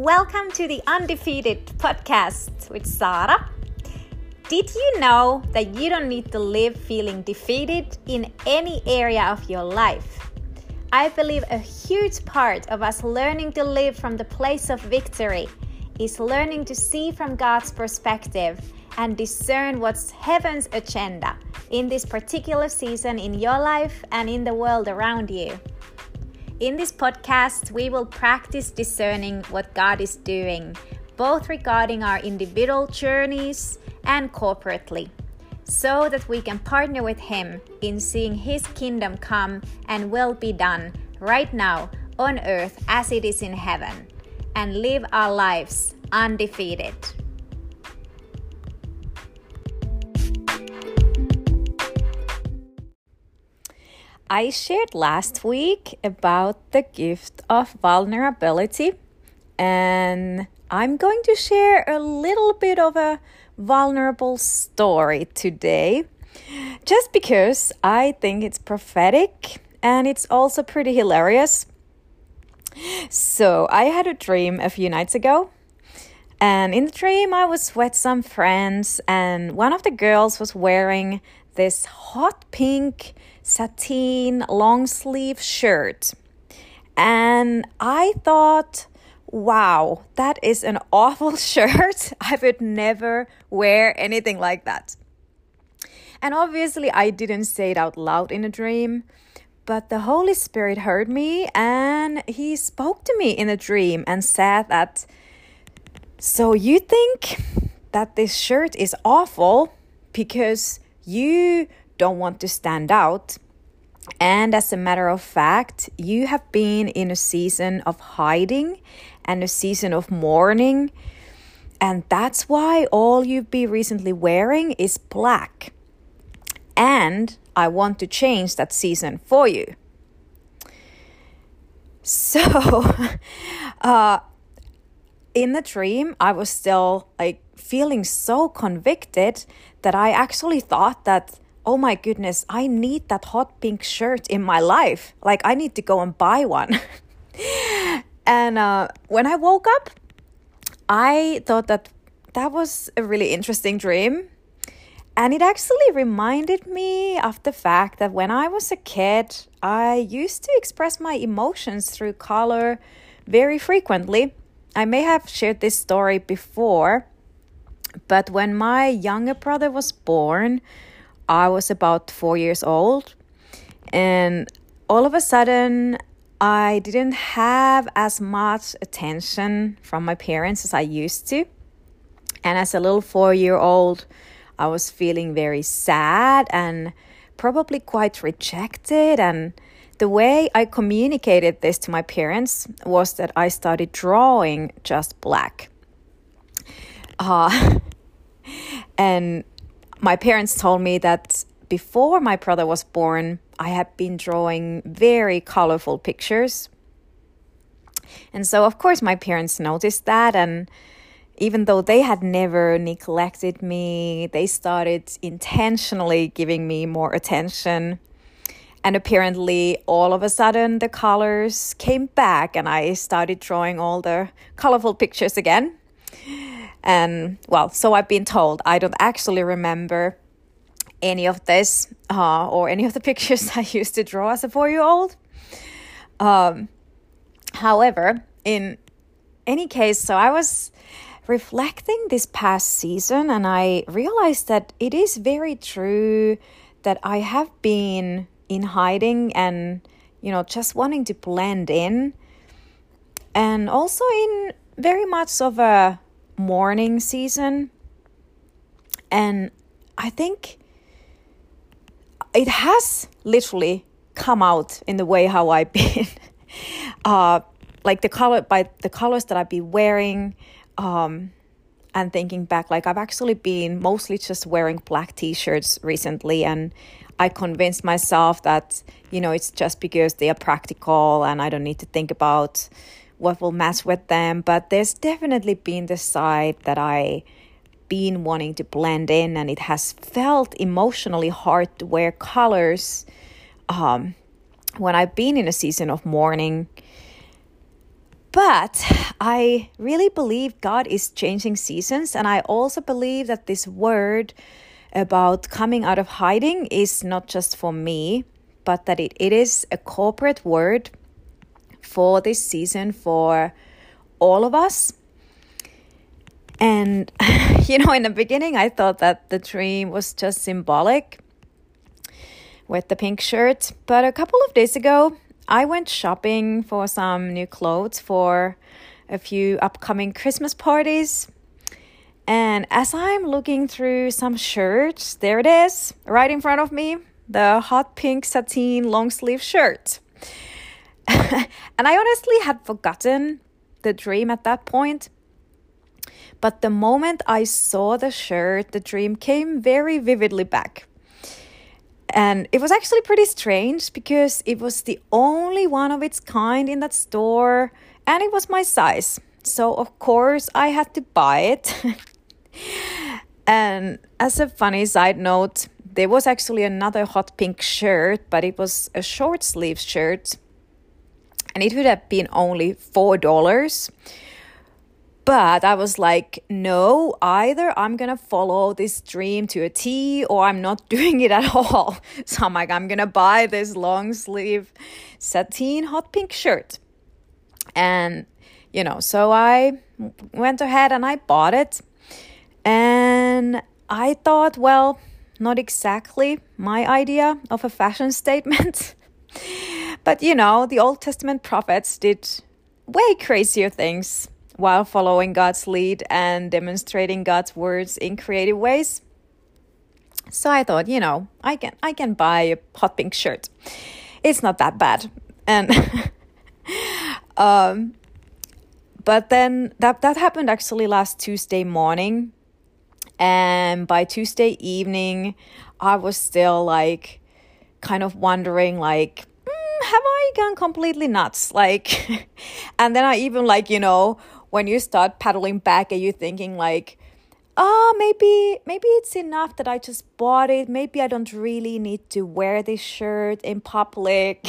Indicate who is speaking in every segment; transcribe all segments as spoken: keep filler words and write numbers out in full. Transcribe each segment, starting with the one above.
Speaker 1: Welcome to the Undefeated podcast with Sara. Did you know that you don't need to live feeling defeated in any area of your life? I believe a huge part of us learning to live from the place of victory is learning to see from God's perspective and discern what's heaven's agenda in this particular season in your life and in the world around you. In this podcast, we will practice discerning what God is doing, both regarding our individual journeys and corporately, so that we can partner with Him in seeing His kingdom come and will be done right now on earth as it is in heaven, and live our lives undefeated. I shared last week about the gift of vulnerability, and I'm going to share a little bit of a vulnerable story today, just because I think it's prophetic and it's also pretty hilarious. So I had a dream a few nights ago, and in the dream I was with some friends, and one of the girls was wearing this hot pink sateen long sleeve shirt. And I thought, wow, that is an awful shirt. I would never wear anything like that. And obviously I didn't say it out loud in a dream, but the Holy Spirit heard me and He spoke to me in a dream and said that, so you think that this shirt is awful because you don't want to stand out. And as a matter of fact, you have been in a season of hiding and a season of mourning. And that's why all you've been recently wearing is black. And I want to change that season for you. So, uh, in the dream, I was still like feeling so convicted that I actually thought that, oh my goodness, I need that hot pink shirt in my life. Like, I need to go and buy one. And uh, when I woke up, I thought that that was a really interesting dream. And it actually reminded me of the fact that when I was a kid, I used to express my emotions through color very frequently. I may have shared this story before, but when my younger brother was born, I was about four years old, and all of a sudden I didn't have as much attention from my parents as I used to. And as a little four-year-old, I was feeling very sad and probably quite rejected. And the way I communicated this to my parents was that I started drawing just black. Uh, and my parents told me that before my brother was born, I had been drawing very colorful pictures. And so, of course, my parents noticed that. And even though they had never neglected me, they started intentionally giving me more attention. And apparently, all of a sudden, the colors came back and I started drawing all the colorful pictures again. And, well, so I've been told. I don't actually remember any of this uh, or any of the pictures I used to draw as a four-year-old. Um, however, in any case, so I was reflecting this past season and I realized that it is very true that I have been in hiding and, you know, just wanting to blend in. And also in very much of a mourning season. And I think it has literally come out in the way how I've been uh like the color by the colors that I've been wearing, um and thinking back, like I've actually been mostly just wearing black t-shirts recently, and I convinced myself that, you know, it's just because they are practical and I don't need to think about what will match with them. But there's definitely been the side that I been wanting to blend in, and it has felt emotionally hard to wear colors um, when I've been in a season of mourning. But I really believe God is changing seasons. And I also believe that this word about coming out of hiding is not just for me, but that it, it is a corporate word for this season for all of us. And, you know, in the beginning, I thought that the dream was just symbolic with the pink shirt. But a couple of days ago, I went shopping for some new clothes for a few upcoming Christmas parties. And as I'm looking through some shirts, there it is, right in front of me, the hot pink sateen long sleeve shirt. And I honestly had forgotten the dream at that point. But the moment I saw the shirt, the dream came very vividly back. And it was actually pretty strange because it was the only one of its kind in that store and it was my size. So of course I had to buy it. And as a funny side note, there was actually another hot pink shirt, but it was a short sleeve shirt. And it would have been only four dollars. But I was like, no, either I'm going to follow this dream to a T or I'm not doing it at all. So I'm like, I'm going to buy this long sleeve sateen hot pink shirt. And, you know, so I went ahead and I bought it. And I thought, well, not exactly my idea of a fashion statement. But, you know, the Old Testament prophets did way crazier things while following God's lead and demonstrating God's words in creative ways. So I thought, you know, I can I can buy a hot pink shirt. It's not that bad. And um but then that that happened actually last Tuesday morning. And by Tuesday evening, I was still like kind of wondering like, mm, have I gone completely nuts? Like, and then I even like, you know, when you start paddling back and you're thinking like, oh, maybe maybe it's enough that I just bought it. Maybe I don't really need to wear this shirt in public.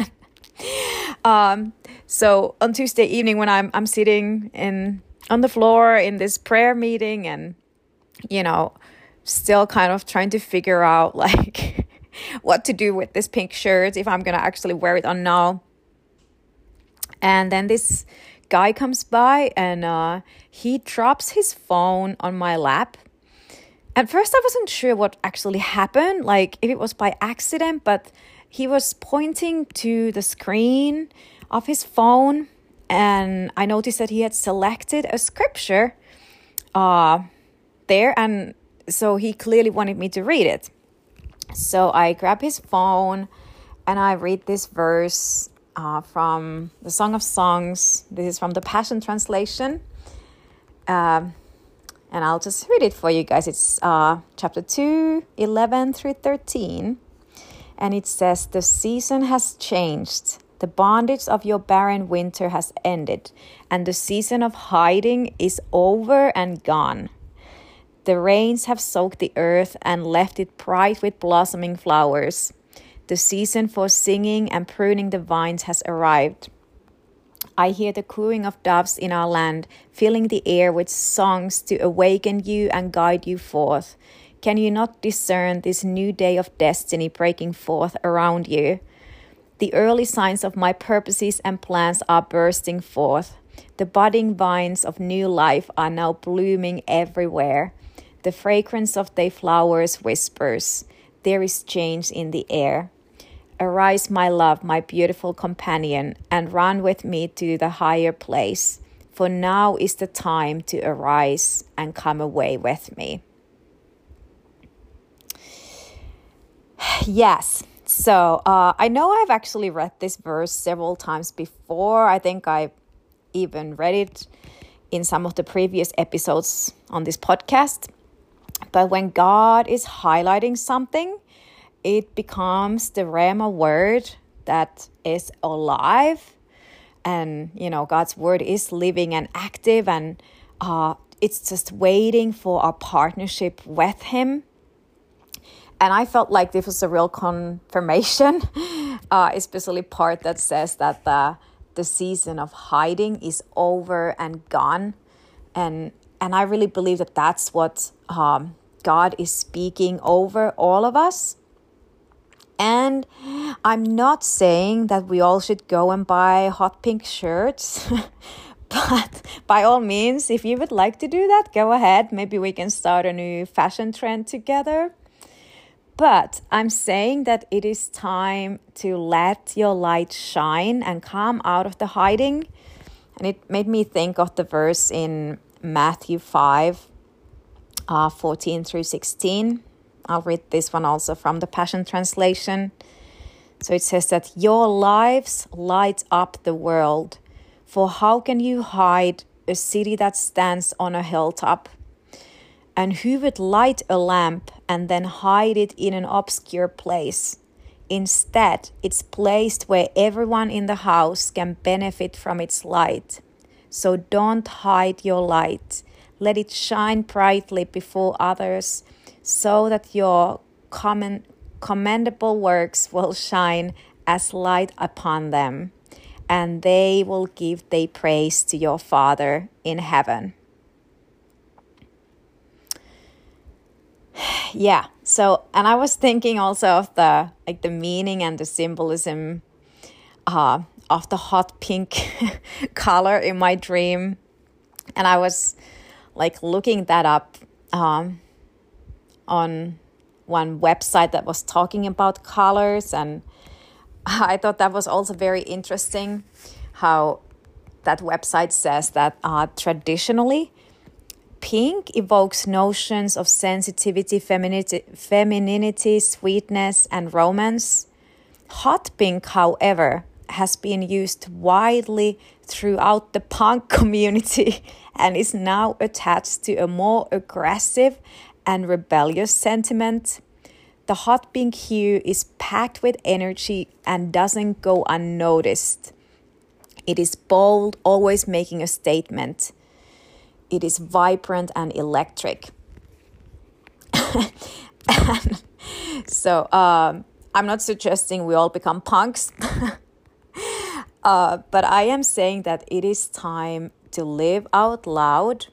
Speaker 1: um, so on Tuesday evening when I'm I'm sitting in on the floor in this prayer meeting and, you know, still kind of trying to figure out like what to do with this pink shirt, if I'm going to actually wear it or no. And then this guy comes by and uh, he drops his phone on my lap. At first I wasn't sure what actually happened, like if it was by accident, but he was pointing to the screen of his phone and I noticed that he had selected a scripture uh, there, and so he clearly wanted me to read it. So I grab his phone and I read this verse Uh, from the Song of Songs. This is from the Passion Translation. Um, and I'll just read it for you guys. It's uh, chapter two, eleven through thirteen. And it says, "The season has changed. The bondage of your barren winter has ended. And the season of hiding is over and gone. The rains have soaked the earth and left it bright with blossoming flowers. The season for singing and pruning the vines has arrived. I hear the cooing of doves in our land, filling the air with songs to awaken you and guide you forth. Can you not discern this new day of destiny breaking forth around you? The early signs of my purposes and plans are bursting forth. The budding vines of new life are now blooming everywhere. The fragrance of their flowers whispers, there is change in the air. Arise, my love, my beautiful companion, and run with me to the higher place. For now is the time to arise and come away with me." Yes, so uh, I know I've actually read this verse several times before. I think I even read it in some of the previous episodes on this podcast. But when God is highlighting something, it becomes the Rhema word that is alive. And, you know, God's word is living and active, and uh, it's just waiting for our partnership with him. And I felt like this was a real confirmation, uh, especially part that says that the the season of hiding is over and gone. And and I really believe that that's what um, God is speaking over all of us. And I'm not saying that we all should go and buy hot pink shirts. But by all means, if you would like to do that, go ahead. Maybe we can start a new fashion trend together. But I'm saying that it is time to let your light shine and come out of the hiding. And it made me think of the verse in Matthew five, uh, fourteen through sixteen. I'll read this one also from the Passion Translation. So it says that your lives light up the world. For how can you hide a city that stands on a hilltop? And who would light a lamp and then hide it in an obscure place? Instead, it's placed where everyone in the house can benefit from its light. So don't hide your light. Let it shine brightly before others, so that your common, commendable works will shine as light upon them, and they will give their praise to your Father in heaven. Yeah, so, and I was thinking also of the, like the meaning and the symbolism uh, of the hot pink color in my dream. And I was like looking that up um, on one website that was talking about colors. And I thought that was also very interesting how that website says that uh, traditionally, pink evokes notions of sensitivity, femininity, femininity, sweetness, and romance. Hot pink, however, has been used widely throughout the punk community and is now attached to a more aggressive and rebellious sentiment. The hot pink hue is packed with energy and doesn't go unnoticed. It is bold, always making a statement. It is vibrant and electric. And so um, I'm not suggesting we all become punks. uh, but I am saying that it is time to live out loud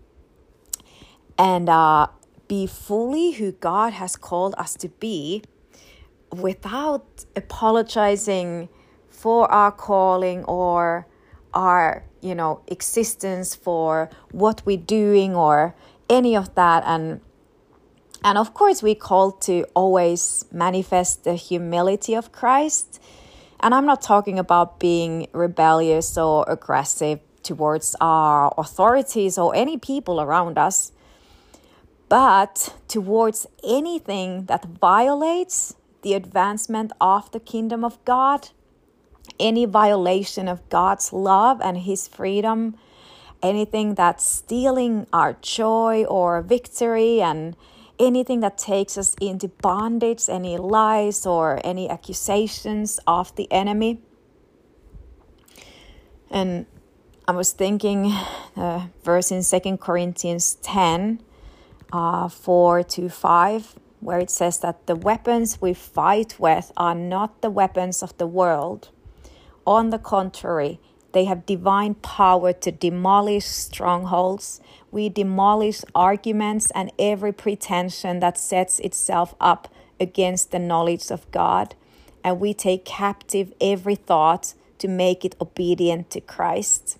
Speaker 1: and uh, be fully who God has called us to be without apologizing for our calling or our, you know, existence, for what we're doing or any of that. And and of course we're called to always manifest the humility of Christ. And I'm not talking about being rebellious or aggressive towards our authorities or any people around us, but towards anything that violates the advancement of the kingdom of God. Any violation of God's love and his freedom, anything that's stealing our joy or victory, and anything that takes us into bondage, any lies or any accusations of the enemy. And I was thinking a verse in Second Corinthians ten, uh, four to five, where it says that the weapons we fight with are not the weapons of the world. On the contrary, they have divine power to demolish strongholds. We demolish arguments and every pretension that sets itself up against the knowledge of God. And we take captive every thought to make it obedient to Christ.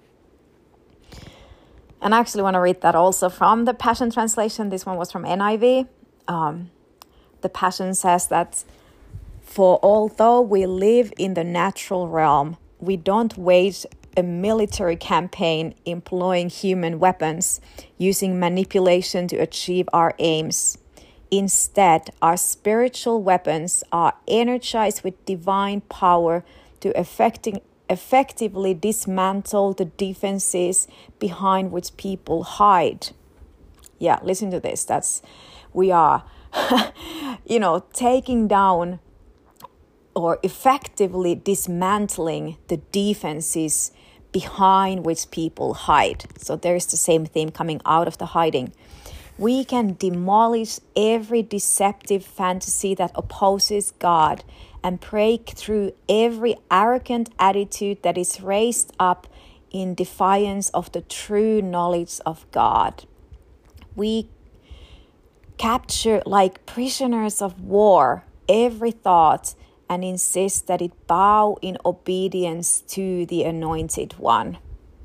Speaker 1: And I actually want to read that also from the Passion Translation. This one was from N I V. Um, the Passion says that, for although we live in the natural realm, we don't wage a military campaign employing human weapons, using manipulation to achieve our aims. Instead, our spiritual weapons are energized with divine power to effecting, effectively dismantle the defenses behind which people hide. Yeah, listen to this. That's, we are, you know, taking down or effectively dismantling the defenses behind which people hide. So there's the same theme coming out of the hiding. We can demolish every deceptive fantasy that opposes God and break through every arrogant attitude that is raised up in defiance of the true knowledge of God. We capture like prisoners of war every thought and insist that it bow in obedience to the Anointed One.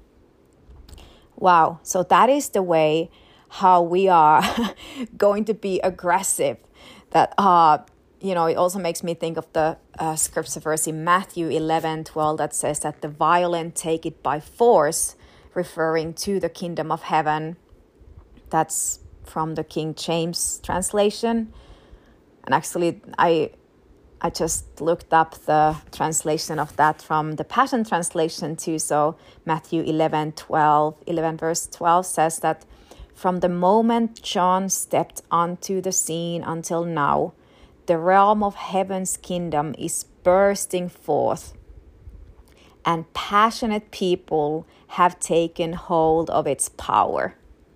Speaker 1: Wow, so that is the way how we are going to be aggressive. That, uh, you know, it also makes me think of the uh, scripture verse in Matthew eleven twelve that says that the violent take it by force, referring to the kingdom of heaven. That's from the King James translation. And actually, I I just looked up the translation of that from the Passion Translation too. So Matthew eleven twelve, eleven verse twelve says that from the moment John stepped onto the scene until now, the realm of heaven's kingdom is bursting forth, and passionate people have taken hold of its power.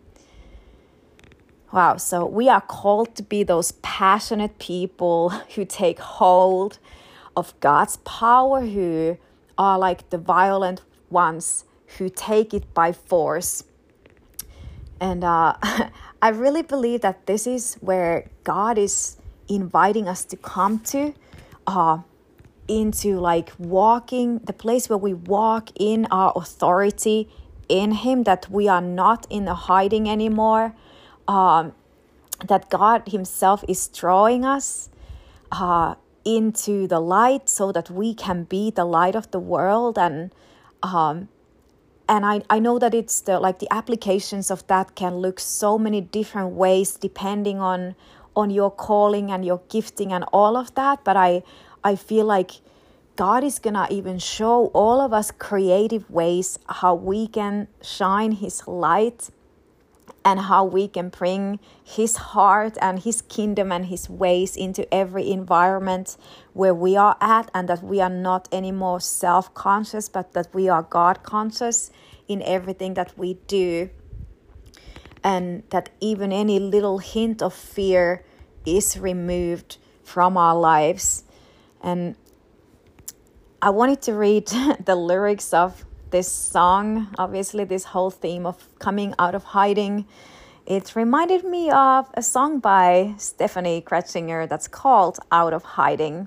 Speaker 1: Wow, so we are called to be those passionate people who take hold of God's power, who are like the violent ones who take it by force. And uh, I really believe that this is where God is inviting us to come to, uh, into like walking, the place where we walk in our authority in Him, that we are not in the hiding anymore. Um, that God Himself is drawing us uh, into the light so that we can be the light of the world. And um, and I, I know that it's the like the applications of that can look so many different ways depending on on your calling and your gifting and all of that. But I I feel like God is gonna even show all of us creative ways how we can shine His light and how we can bring His heart and His kingdom and His ways into every environment where we are at, and that we are not anymore self-conscious, but that we are God-conscious in everything that we do. And that even any little hint of fear is removed from our lives. And I wanted to read the lyrics of this song, obviously this whole theme of coming out of hiding. It reminded me of a song by Stephanie Kretzinger that's called Out of Hiding.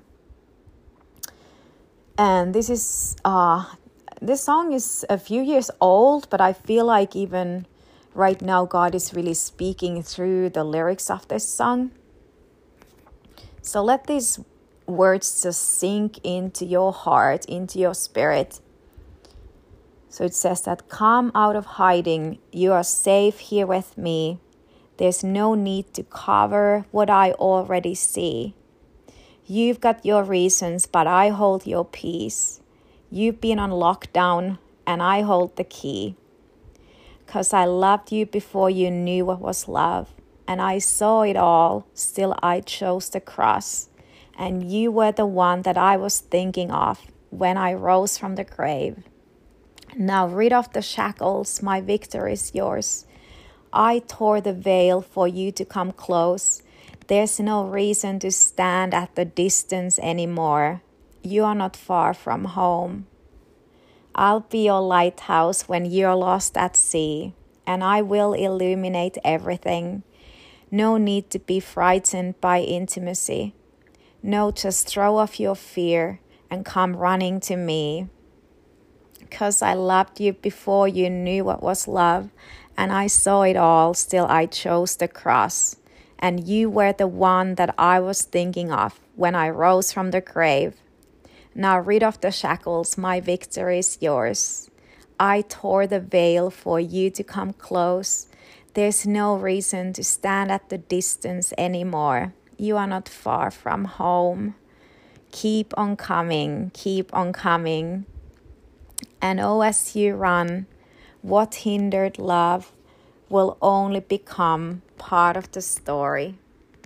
Speaker 1: And this is uh, this song is a few years old, but I feel like even right now God is really speaking through the lyrics of this song. So let these words just sink into your heart, into your spirit. So it says that, come out of hiding, you are safe here with me. There's no need to cover what I already see. You've got your reasons, but I hold your peace. You've been on lockdown, and I hold the key. 'Cause I loved you before you knew what was love, and I saw it all, still I chose the cross. And you were the one that I was thinking of when I rose from the grave. Now rid of the shackles, my victory is yours. I tore the veil for you to come close. There's no reason to stand at the distance anymore. You are not far from home. I'll be your lighthouse when you're lost at sea, and I will illuminate everything. No need to be frightened by intimacy. No, just throw off your fear and come running to me. 'Cause I loved you before you knew what was love, and I saw it all, still I chose the cross. And you were the one that I was thinking of when I rose from the grave. Now rid of the shackles, my victory is yours. I tore the veil for you to come close. There's no reason to stand at the distance anymore. You are not far from home. Keep on coming, keep on coming. And oh, as you run, what hindered love will only become part of the story.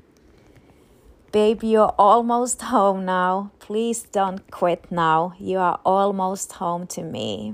Speaker 1: Babe, you're almost home now. Please don't quit now. You are almost home to me.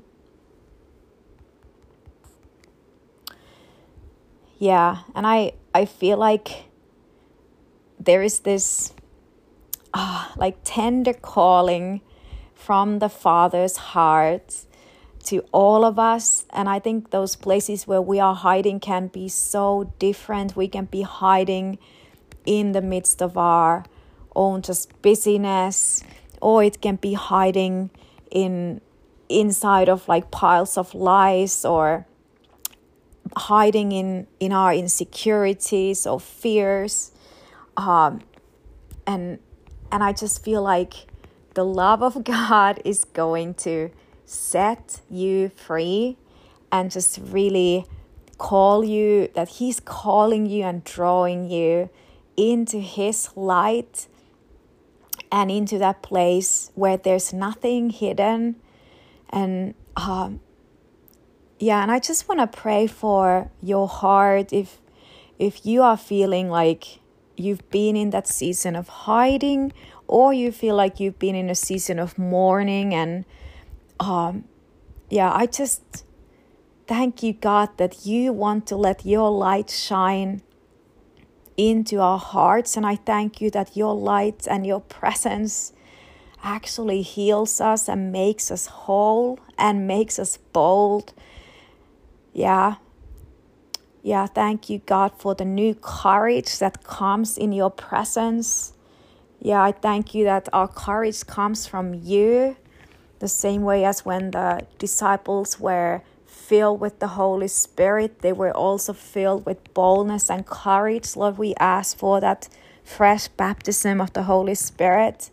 Speaker 1: Yeah, and I, I feel like there is this uh, like tender calling from the Father's heart to all of us. And I think those places where we are hiding can be so different. We can be hiding in the midst of our own just busyness, or it can be hiding in inside of like piles of lies, or hiding in in our insecurities or fears. um and and I just feel like the love of God is going to set you free and just really call you, that he's calling you and drawing you into his light and into that place where there's nothing hidden. And um yeah, and I just want to pray for your heart. If if you are feeling like you've been in that season of hiding, or you feel like you've been in a season of mourning, and um yeah, I just thank you, God, that you want to let your light shine into our hearts. And I thank you that your light and your presence actually heals us and makes us whole and makes us bold. Yeah. Yeah, thank you, God, for the new courage that comes in your presence. Yeah, I thank you that our courage comes from you, the same way as when the disciples were filled with the Holy Spirit, they were also filled with boldness and courage. Lord, we ask for that fresh baptism of the Holy Spirit.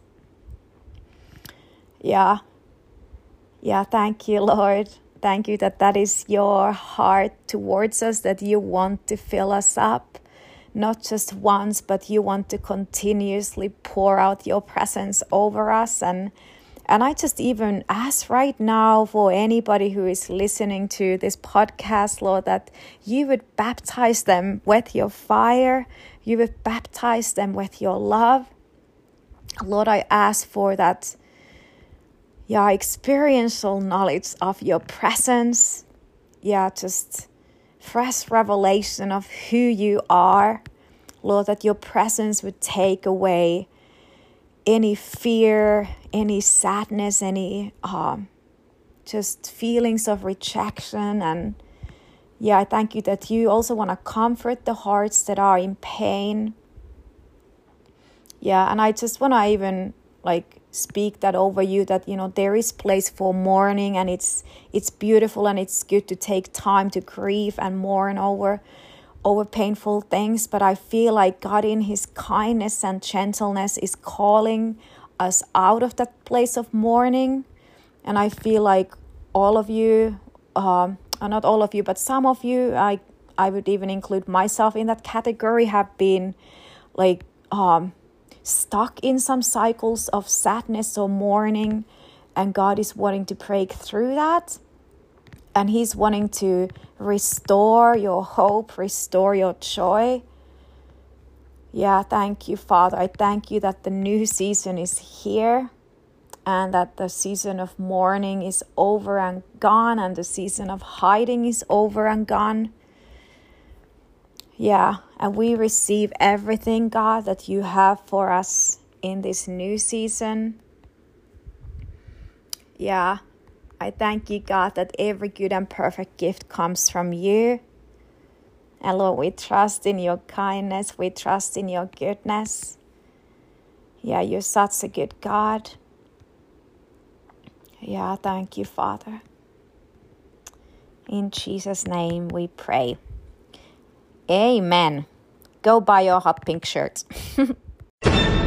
Speaker 1: Yeah. Yeah, thank you, Lord. Thank you that that is your heart towards us, that you want to fill us up, not just once, but you want to continuously pour out your presence over us. And and I just even ask right now for anybody who is listening to this podcast, Lord, that you would baptize them with your fire, you would baptize them with your love. Lord, I ask for that Yeah, experiential knowledge of your presence. Yeah, just fresh revelation of who you are. Lord, that your presence would take away any fear, any sadness, any um, just feelings of rejection. And yeah, I thank you that you also want to comfort the hearts that are in pain. Yeah, and I just want to even like speak that over you, that, you know, there is place for mourning, and it's it's beautiful, and it's good to take time to grieve and mourn over over painful things. But I feel like God in his kindness and gentleness is calling us out of that place of mourning. And I feel like all of you, um, not all of you, but some of you, I I would even include myself in that category, have been like um stuck in some cycles of sadness or mourning, and God is wanting to break through that, and he's wanting to restore your hope, restore your joy. Yeah, thank you, Father. I thank you that the new season is here, and that the season of mourning is over and gone, and the season of hiding is over and gone. Yeah, and we receive everything, God, that you have for us in this new season. Yeah, I thank you, God, that every good and perfect gift comes from you. And Lord, we trust in your kindness. We trust in your goodness. Yeah, you're such a good God. Yeah, thank you, Father. In Jesus' name we pray. Amen. Go buy your hot pink shirt.